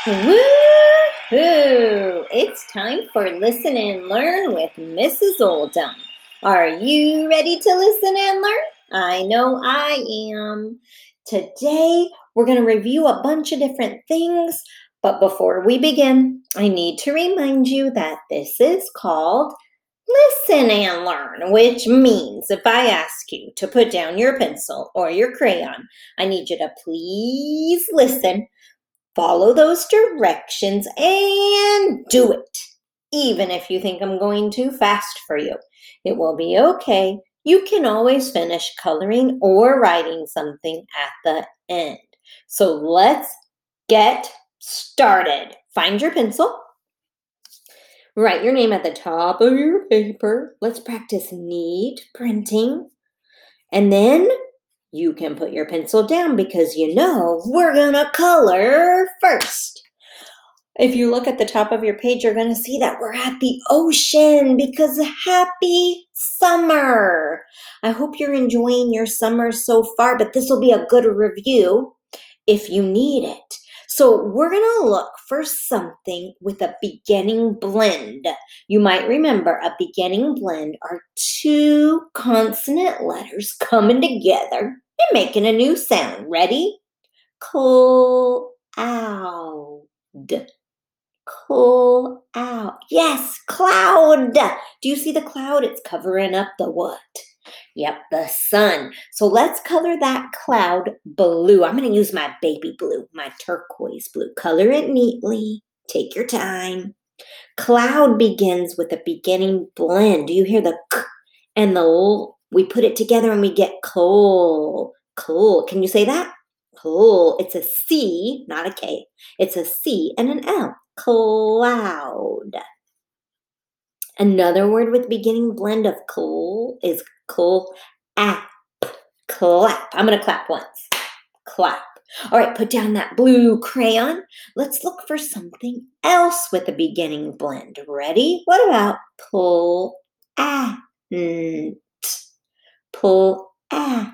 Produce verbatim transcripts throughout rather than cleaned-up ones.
Woo-hoo! It's time for Listen and Learn with Missus Oldham. Are you ready to listen and learn? I know I am. Today, we're going to review a bunch of different things, but before we begin, I need to remind you that this is called Listen and Learn, which means if I ask you to put down your pencil or your crayon, I need you to please listen. Follow those directions and do it. Even if you think I'm going too fast for you, it will be okay. You can always finish coloring or writing something at the end. So let's get started. Find your pencil. Write your name at the top of your paper. Let's practice neat printing. And then you can put your pencil down because you know we're going to color first. If you look at the top of your page, you're going to see that we're at the ocean because happy summer. I hope you're enjoying your summer so far, but this will be a good review if you need it. So we're going to look for something with a beginning blend. You might remember a beginning blend are two consonant letters coming together and making a new sound. Ready? Cloud. Cloud. Yes, cloud. Do you see the cloud? It's covering up the what? Yep, the sun. So let's color that cloud blue. I'm going to use my baby blue, my turquoise blue. Color it neatly. Take your time. Cloud begins with a beginning blend. Do you hear the k and the l? We put it together and we get coal. Coal. Can you say that? Coal. It's a C, not a K. It's a C and an L. Cloud. Another word with beginning blend of coal is coal app. Clap. I'm going to clap once. Clap. All right, put down that blue crayon. Let's look for something else with a beginning blend. Ready? What about pull ant? Pull ant.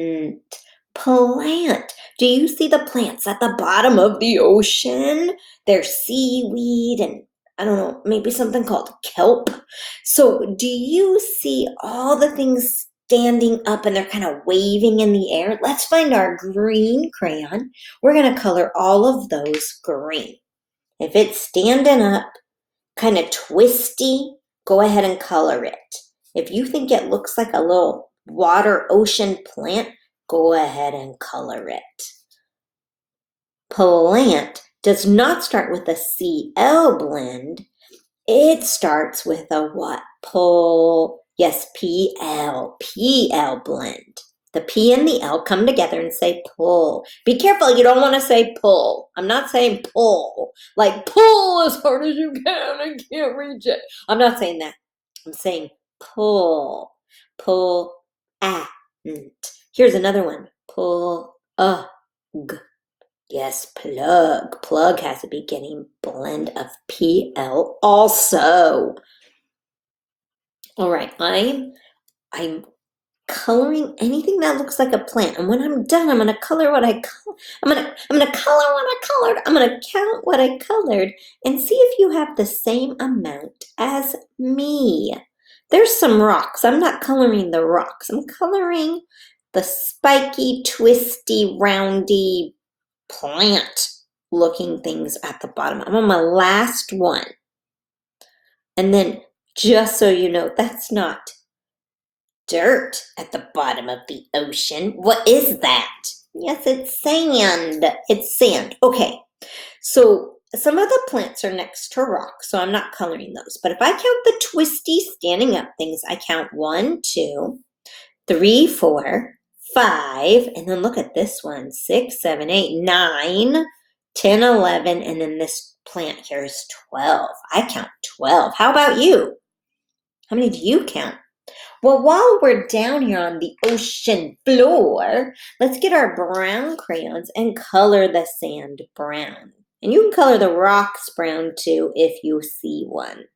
Plant. Do you see the plants at the bottom of the ocean? There's seaweed and I don't know, maybe something called kelp. So do you see all the things standing up and they're kind of waving in the air? Let's find our green crayon. We're going to color all of those green. If it's standing up, kind of twisty, go ahead and color it. If you think it looks like a little water ocean plant, go ahead and color it. Plant does not start with a C L blend. It starts with a what? Pull. Yes, P L. P L blend. The P and the L come together and say pull. Be careful, you don't want to say pull. I'm not saying pull. Like pull as hard as you can and can't reach it. I'm not saying that. I'm saying pull. Pull. Ah. Here's another one. Pull. Uh. G. Yes, plug. Plug has a beginning blend of P L also. All right, I'm, I'm coloring anything that looks like a plant. And when I'm done, I'm going to color what I color. I'm going to I'm going to color what I colored. I'm going to count what I colored and see if you have the same amount as me. There's some rocks. I'm not coloring the rocks. I'm coloring the spiky, twisty, roundy plant looking things at the bottom. I'm on my last one. And then just so you know, that's not dirt at the bottom of the ocean. What is that? Yes, it's sand. It's sand. Okay. So some of the plants are next to rocks, so I'm not coloring those. But if I count the twisty standing up things, I count one, two, three, four, five, and then look at this one, six, seven, eight, nine, ten, eleven, and then this plant here is twelve. I count twelve. How about you? How many do you count? Well, while we're down here on the ocean floor, let's get our brown crayons and color the sand brown. And you can color the rocks brown too if you see one.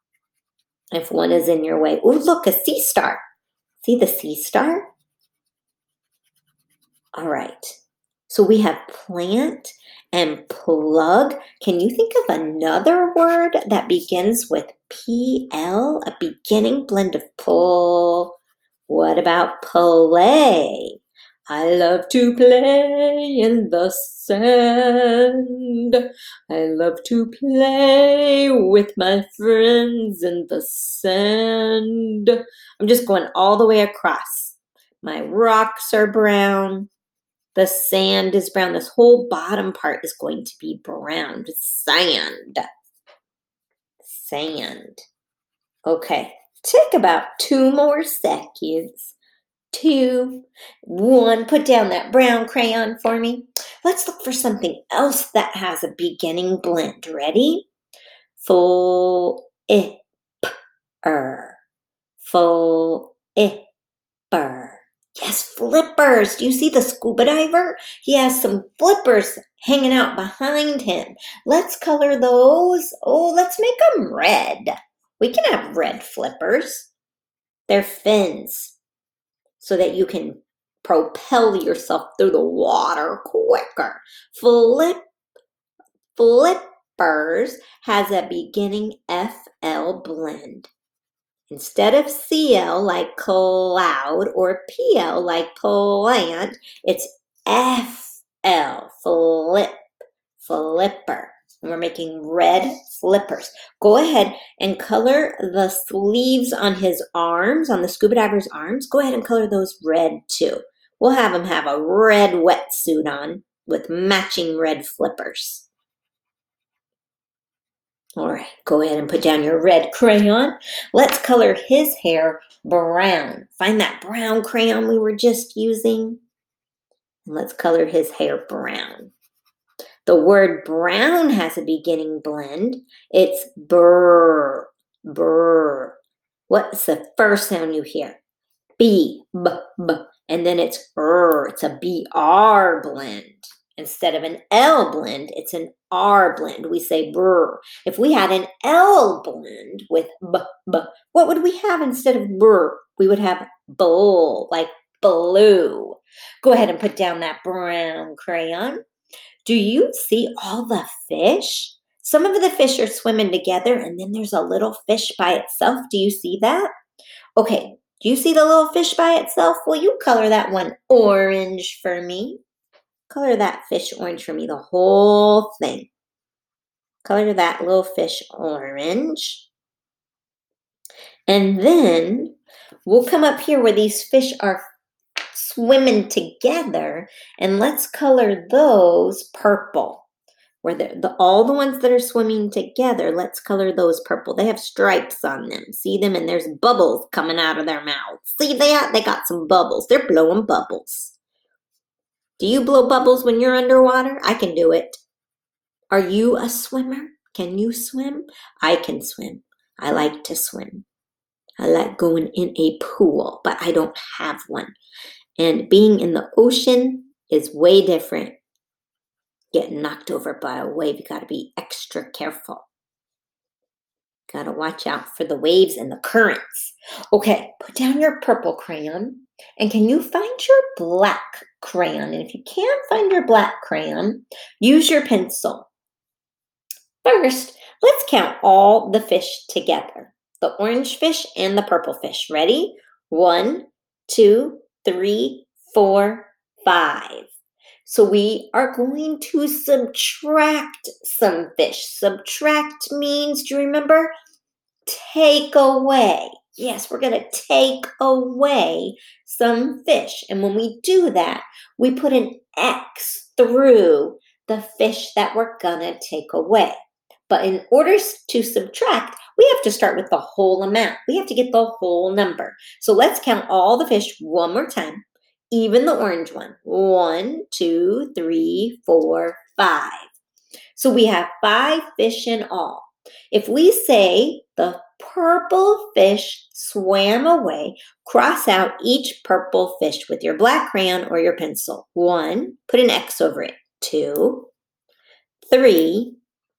If one is in your way. Oh, look, a sea star. See the sea star? All right. So we have plant and plug. Can you think of another word that begins with P L, a beginning blend of pull? What about play? I love to play in the sand. I love to play with my friends in the sand. I'm just going all the way across. My rocks are brown. The sand is brown. This whole bottom part is going to be brown. Sand. Sand. Okay, take about two more seconds. Two, one. Put down that brown crayon for me. Let's look for something else that has a beginning blend. Ready? Full ip er. Full ip er. Yes, flippers. Do you see the scuba diver? He has some flippers hanging out behind him. Let's color those. Oh, let's make them red. We can have red flippers. They're fins, so that you can propel yourself through the water quicker. Flip, flippers has a beginning F L blend. Instead of C L like cloud or P L like plant, it's F L, flip, flipper. And we're making red flippers. Go ahead and color the sleeves on his arms, on the scuba diver's arms. Go ahead and color those red too. We'll have him have a red wetsuit on with matching red flippers. All right, go ahead and put down your red crayon. Let's color his hair brown. Find that brown crayon we were just using. And let's color his hair brown. The word brown has a beginning blend. It's brr, brr. What's the first sound you hear? B, b, b. And then it's r. It's a B R blend. Instead of an L blend, it's an R blend. We say brr. If we had an L blend with b, b, what would we have instead of brr? We would have bull, like blue. Go ahead and put down that brown crayon. Do you see all the fish? Some of the fish are swimming together, and then there's a little fish by itself. Do you see that? Okay, do you see the little fish by itself? Well, you color that one orange for me. Color that fish orange for me, the whole thing. Color that little fish orange. And then we'll come up here where these fish are swimming together, and let's color those purple. Where the, the all the ones that are swimming together, let's color those purple. They have stripes on them. See them? And there's bubbles coming out of their mouths. See that? They got some bubbles. They're blowing bubbles. Do you blow bubbles when you're underwater? I can do it. Are you a swimmer? Can you swim? I can swim. I like to swim. I like going in a pool, but I don't have one. And being in the ocean is way different. Getting knocked over by a wave, you got to be extra careful. Got to watch out for the waves and the currents. Okay, put down your purple crayon. And can you find your black crayon? And if you can't find your black crayon, use your pencil. First, let's count all the fish together. The orange fish and the purple fish. Ready? One, two, three, four, five. So we are going to subtract some fish. Subtract means, do you remember? Take away. Yes, we're going to take away some fish. And when we do that, we put an X through the fish that we're going to take away. But in order to subtract, we have to start with the whole amount. We have to get the whole number. So let's count all the fish one more time. Even the orange one. One, two, three, four, five. So we have five fish in all. If we say the purple fish swam away, cross out each purple fish with your black crayon or your pencil. One, put an X over it. Two, three,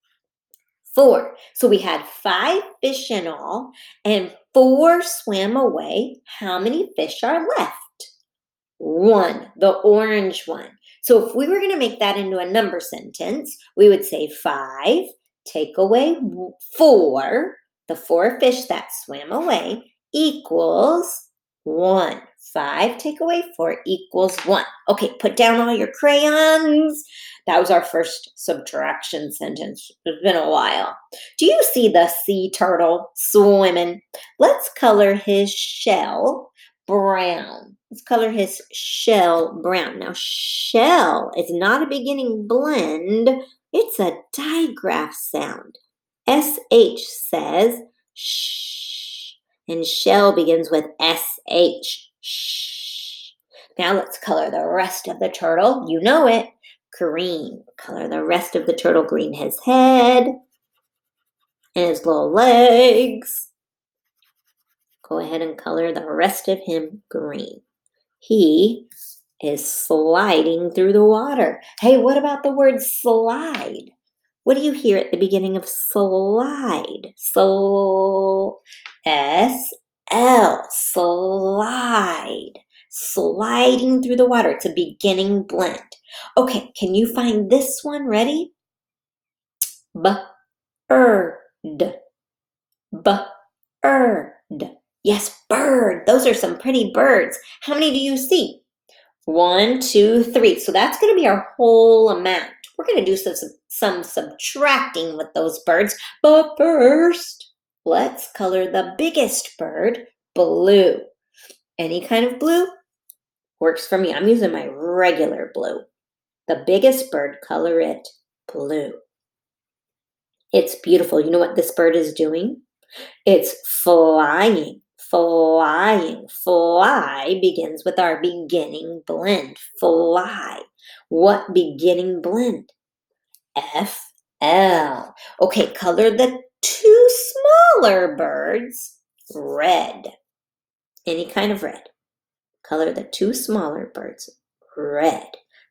four. So we had five fish in all, and four swam away. How many fish are left? One, the orange one. So if we were going to make that into a number sentence, we would say five, take away four, the four fish that swam away, equals one. Five take away four equals one. Okay, put down all your crayons. That was our first subtraction sentence. It's been a while. Do you see the sea turtle swimming? Let's color his shell brown. Let's color his shell brown. Now, shell is not a beginning blend. It's a digraph sound. S H says shh, and shell begins with S H. Shh. Now let's color the rest of the turtle. You know it. Green. Color the rest of the turtle green. His head and his little legs. Go ahead and color the rest of him green. He is sliding through the water. Hey, what about the word slide? What do you hear at the beginning of slide? So, S L, slide. Sliding through the water. It's a beginning blend. Okay, can you find this one? Ready? B-bird. B-bird. Yes, bird. Those are some pretty birds. How many do you see? One, two, three. So that's going to be our whole amount. We're going to do some, some subtracting with those birds. But first, let's color the biggest bird blue. Any kind of blue works for me. I'm using my regular blue. The biggest bird, color it blue. It's beautiful. You know what this bird is doing? It's flying. Flying. Fly begins with our beginning blend. Fly. What beginning blend? F L. Okay, color the two smaller birds red. Any kind of red. Color the two smaller birds red.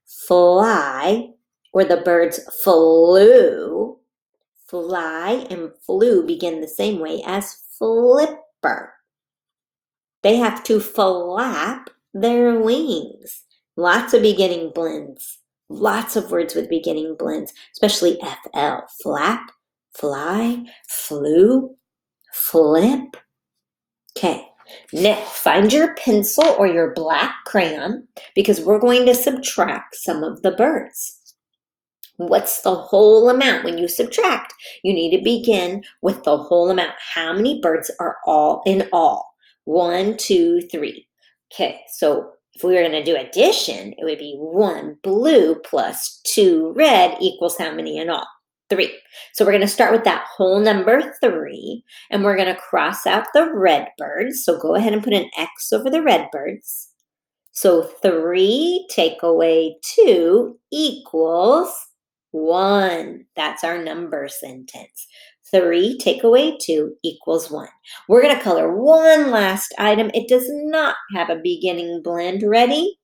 Fly, or the birds flew. Fly and flew begin the same way as flipper. They have to flap their wings. Lots of beginning blends. Lots of words with beginning blends, especially F L. Flap, fly, flew, flip. Okay, now find your pencil or your black crayon because we're going to subtract some of the birds. What's the whole amount? When you subtract, you need to begin with the whole amount. How many birds are all in all? One, two, three. Okay, so if we were going to do addition, it would be one blue plus two red equals how many in all? Three. So we're going to start with that whole number three, and we're going to cross out the red birds. So go ahead and put an X over the red birds. So three take away two equals one. That's our number sentence. Three take away two equals one. We're going to color one last item. It does not have a beginning blend. Ready?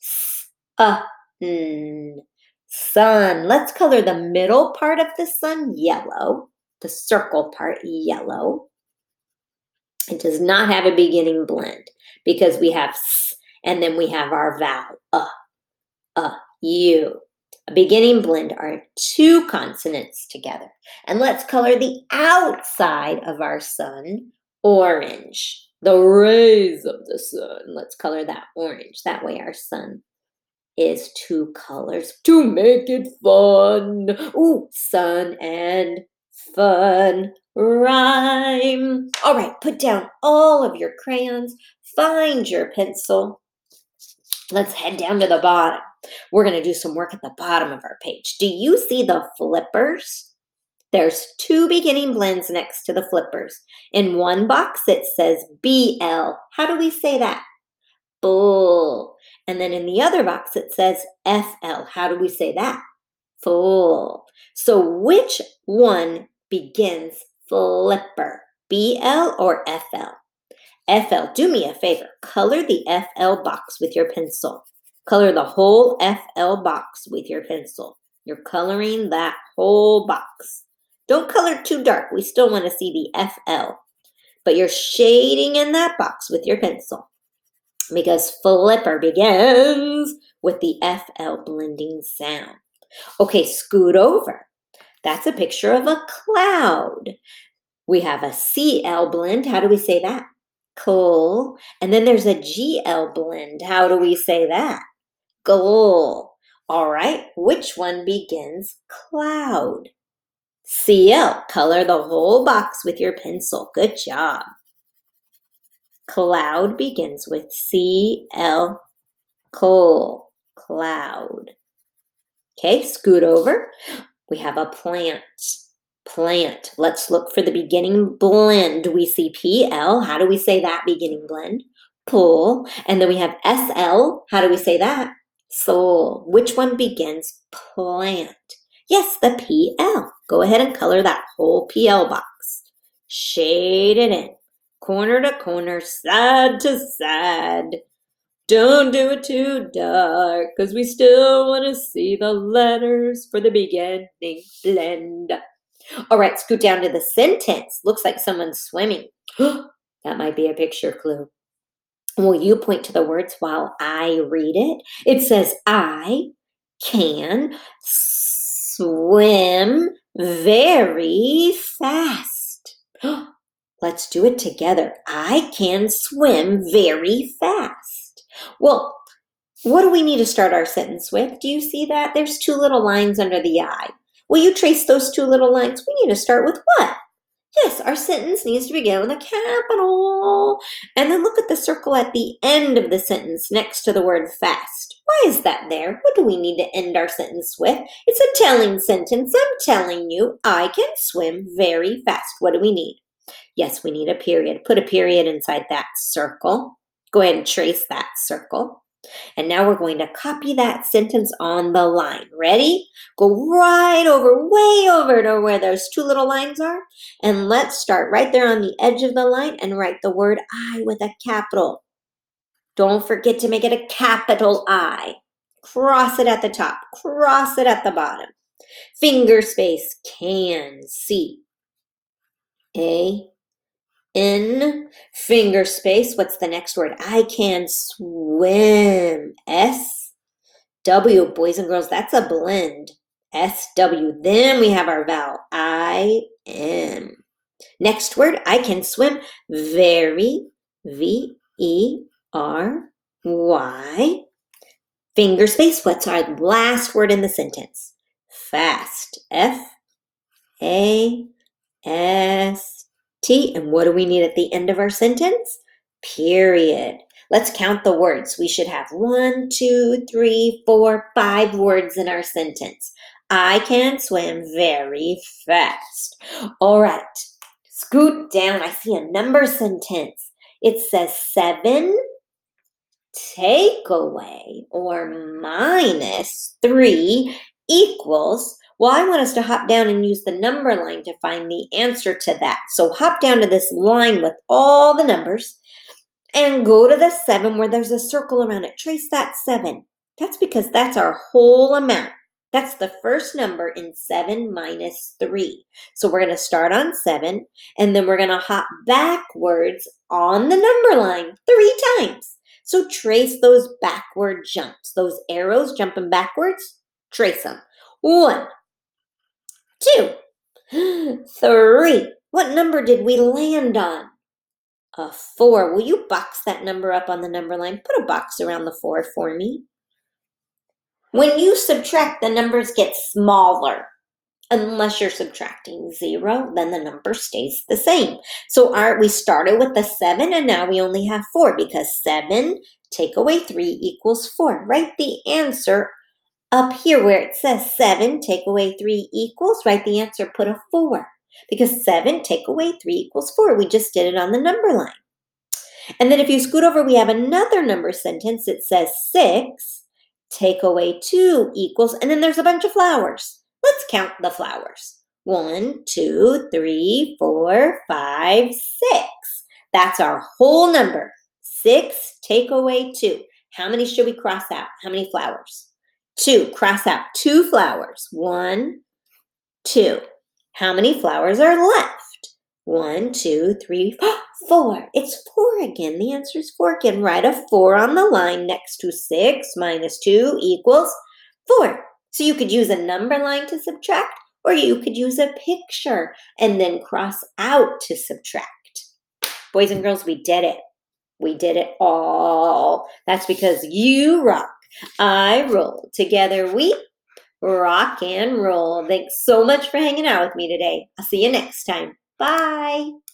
S-un. Sun. Let's color the middle part of the sun yellow. The circle part yellow. It does not have a beginning blend because we have S and then we have our vowel. Uh, uh, U. A beginning blend are two consonants together. And let's color the outside of our sun orange. The rays of the sun. Let's color that orange. That way our sun is two colors to make it fun. Ooh, sun and fun rhyme. All right, put down all of your crayons. Find your pencil. Let's head down to the bottom. We're going to do some work at the bottom of our page. Do you see the flippers? There's two beginning blends next to the flippers. In one box, it says B L. How do we say that? Bull. And then in the other box, it says F L. How do we say that? Full. So which one begins flipper? B L or F L? F L. Do me a favor. Color the F L box with your pencil. Color the whole F L box with your pencil. You're coloring that whole box. Don't color too dark. We still want to see the F L. But you're shading in that box with your pencil. because flipper begins with the F L blending sound. Okay, scoot over. That's a picture of a cloud. We have a C L blend. How do we say that? Cool. And then there's a G L blend. How do we say that? Goal. All right, which one begins cloud? C L. Color the whole box with your pencil. Good job. Cloud begins with C L. Coal. Cloud. Okay, scoot over. We have a plant. Plant. Let's look for the beginning blend. We see P L. How do we say that beginning blend? Pull. And then we have S L. How do we say that? Soul. Which one begins plant? Yes, the P L. Go ahead and color that whole P L box. Shade it in. Corner to corner, side to side. Don't do it too dark, because we still want to see the letters for the beginning blend. All right, scoot down to the sentence. Looks like someone's swimming. That might be a picture clue. Will you point to the words while I read it? It says, I can swim very fast. Let's do it together. I can swim very fast. Well, what do we need to start our sentence with? Do you see that? There's two little lines under the I. Will you trace those two little lines? We need to start with what? Yes, our sentence needs to begin with a capital. And then look at the circle at the end of the sentence next to the word fast. Why is that there? What do we need to end our sentence with? It's a telling sentence. I'm telling you, I can swim very fast. What do we need? Yes, we need a period. Put a period inside that circle. Go ahead and trace that circle. And now we're going to copy that sentence on the line. Ready? Go right over, way over to where those two little lines are. And let's start right there on the edge of the line and write the word I with a capital. Don't forget to make it a capital I. Cross it at the top. Cross it at the bottom. Finger space, can, C. A. N, finger space. What's the next word? I can swim. S, W, boys and girls, that's a blend. S, W. Then we have our vowel. I, M. Next word, I can swim very. V, E, R, Y. Finger space. What's our last word in the sentence? Fast. F, A, S, T, and what do we need at the end of our sentence? Period. Let's count the words. We should have one, two, three, four, five words in our sentence. I can swim very fast. All right, scoot down. I see a number sentence. It says seven take away or minus three equals. Well, I want us to hop down and use the number line to find the answer to that. So hop down to this line with all the numbers and go to the seven where there's a circle around it. Trace that seven. That's because that's our whole amount. That's the first number in seven minus three. So we're going to start on seven, and then we're going to hop backwards on the number line three times. So trace those backward jumps. Those arrows jumping backwards, trace them. One. Two, three. What number did we land on? A four. Will you box that number up on the number line? Put a box around the four for me. When you subtract, the numbers get smaller. Unless you're subtracting zero, then the number stays the same. So our, we started with the seven, and now we only have four because seven take away three equals four. Write the answer up here where it says seven take away three equals, write the answer, put a four. Because seven take away three equals four. We just did it on the number line. And then if you scoot over, we have another number sentence. It says six take away two equals, and then there's a bunch of flowers. Let's count the flowers. One, two, three, four, five, six. That's our whole number. Six take away two. How many should we cross out? How many flowers? Two. Cross out two flowers. One, two. How many flowers are left? One, two, three, Four. It's four again. The answer is four again. Write a four on the line next to six minus two equals four. So you could use a number line to subtract, or you could use a picture and then cross out to subtract. Boys and girls, we did it. We did it all. That's because you rock. I roll. Together we rock and roll. Thanks so much for hanging out with me today. I'll see you next time. Bye.